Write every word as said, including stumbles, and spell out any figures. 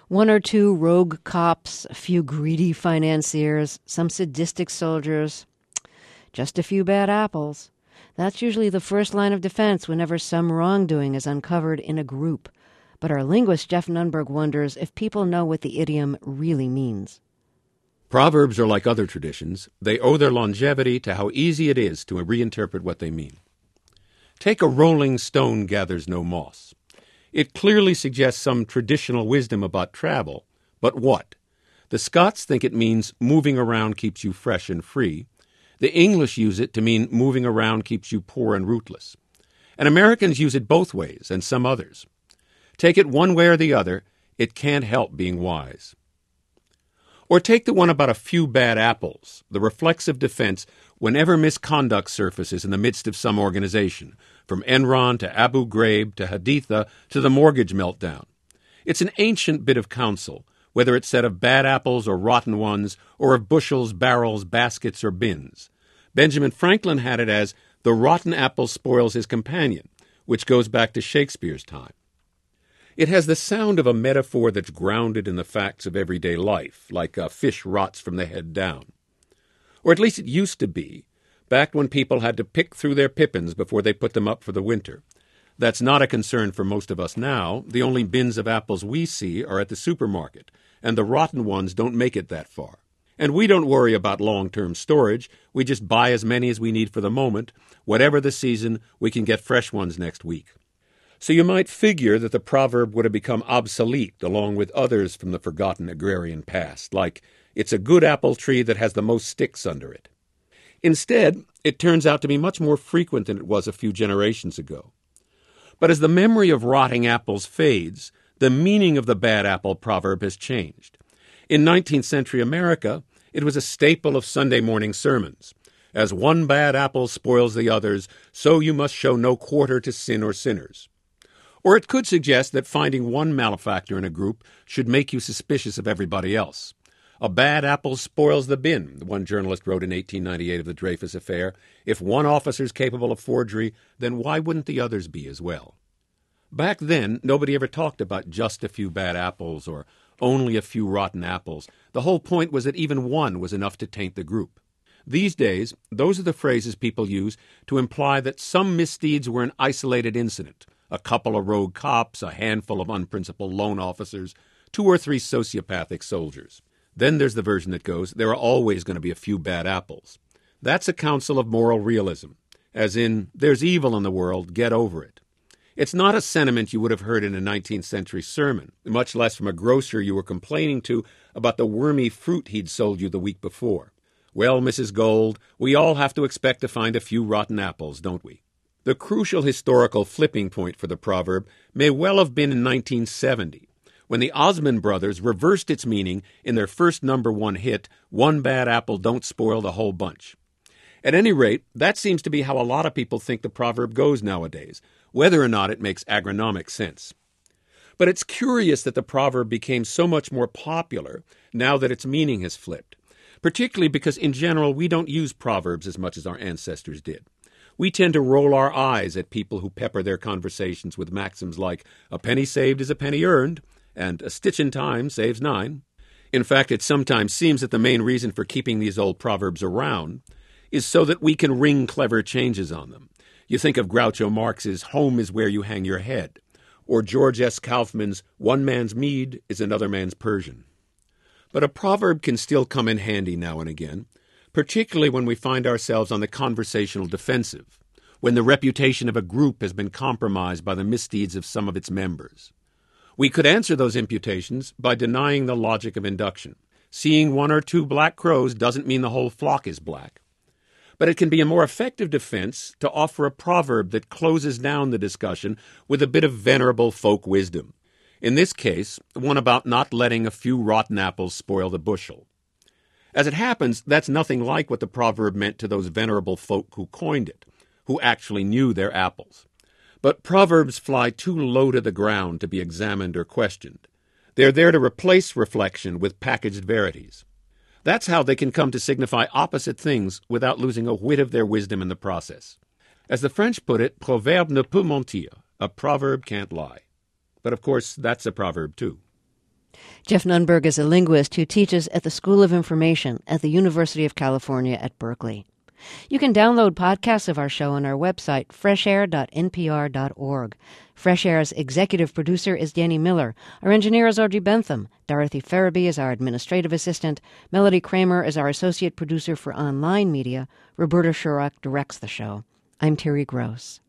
One or two rogue cops, a few greedy financiers, some sadistic soldiers, just a few bad apples. That's usually the first line of defense whenever some wrongdoing is uncovered in a group. But our linguist Jeff Nunberg wonders if people know what the idiom really means. Proverbs are like other traditions. They owe their longevity to how easy it is to reinterpret what they mean. Take a rolling stone gathers no moss. It clearly suggests some traditional wisdom about travel, but what? The Scots think it means moving around keeps you fresh and free. The English use it to mean moving around keeps you poor and rootless. And Americans use it both ways, and some others. Take it one way or the other, it can't help being wise. Or take the one about a few bad apples, the reflexive defense whenever misconduct surfaces in the midst of some organization, from Enron to Abu Ghraib to Haditha to the mortgage meltdown. It's an ancient bit of counsel, whether it's said of bad apples or rotten ones, or of bushels, barrels, baskets, or bins. Benjamin Franklin had it as, the rotten apple spoils his companion, which goes back to Shakespeare's time. It has the sound of a metaphor that's grounded in the facts of everyday life, like a fish rots from the head down. Or at least it used to be, back when people had to pick through their pippins before they put them up for the winter. That's not a concern for most of us now. The only bins of apples we see are at the supermarket, and the rotten ones don't make it that far. And we don't worry about long-term storage. We just buy as many as we need for the moment. Whatever the season, we can get fresh ones next week. So you might figure that the proverb would have become obsolete along with others from the forgotten agrarian past, like, it's a good apple tree that has the most sticks under it. Instead, it turns out to be much more frequent than it was a few generations ago. But as the memory of rotting apples fades, the meaning of the bad apple proverb has changed. In nineteenth century America, it was a staple of Sunday morning sermons. As one bad apple spoils the others, so you must show no quarter to sin or sinners. Or it could suggest that finding one malefactor in a group should make you suspicious of everybody else. A bad apple spoils the bin, one journalist wrote in eighteen ninety-eight of the Dreyfus Affair. If one officer's capable of forgery, then why wouldn't the others be as well? Back then, nobody ever talked about just a few bad apples or only a few rotten apples. The whole point was that even one was enough to taint the group. These days, those are the phrases people use to imply that some misdeeds were an isolated incident. A couple of rogue cops, a handful of unprincipled loan officers, two or three sociopathic soldiers. Then there's the version that goes, there are always going to be a few bad apples. That's a counsel of moral realism, as in, there's evil in the world, get over it. It's not a sentiment you would have heard in a nineteenth century sermon, much less from a grocer you were complaining to about the wormy fruit he'd sold you the week before. Well, Missus Gold, we all have to expect to find a few rotten apples, don't we? The crucial historical flipping point for the proverb may well have been in nineteen seventy, when the Osmond brothers reversed its meaning in their first number one hit, One Bad Apple Don't Spoil the Whole Bunch. At any rate, that seems to be how a lot of people think the proverb goes nowadays, whether or not it makes agronomic sense. But it's curious that the proverb became so much more popular now that its meaning has flipped, particularly because in general we don't use proverbs as much as our ancestors did. We tend to roll our eyes at people who pepper their conversations with maxims like, a penny saved is a penny earned, and a stitch in time saves nine. In fact, it sometimes seems that the main reason for keeping these old proverbs around is so that we can wring clever changes on them. You think of Groucho Marx's home is where you hang your head, or George S. Kaufman's one man's mead is another man's Persian. But a proverb can still come in handy now and again, particularly when we find ourselves on the conversational defensive, when the reputation of a group has been compromised by the misdeeds of some of its members. We could answer those imputations by denying the logic of induction. Seeing one or two black crows doesn't mean the whole flock is black. But it can be a more effective defense to offer a proverb that closes down the discussion with a bit of venerable folk wisdom. In this case, one about not letting a few rotten apples spoil the bushel. As it happens, that's nothing like what the proverb meant to those venerable folk who coined it, who actually knew their apples. But proverbs fly too low to the ground to be examined or questioned. They're there to replace reflection with packaged verities. That's how they can come to signify opposite things without losing a whit of their wisdom in the process. As the French put it, proverbe ne peut mentir. A proverb can't lie. But of course, that's a proverb too. Jeff Nunberg is a linguist who teaches at the School of Information at the University of California at Berkeley. You can download podcasts of our show on our website, fresh air dot n p r dot org. Fresh Air's executive producer is Danny Miller. Our engineer is Audrey Bentham. Dorothy Farabee is our administrative assistant. Melody Kramer is our associate producer for online media. Roberta Shurock directs the show. I'm Terry Gross.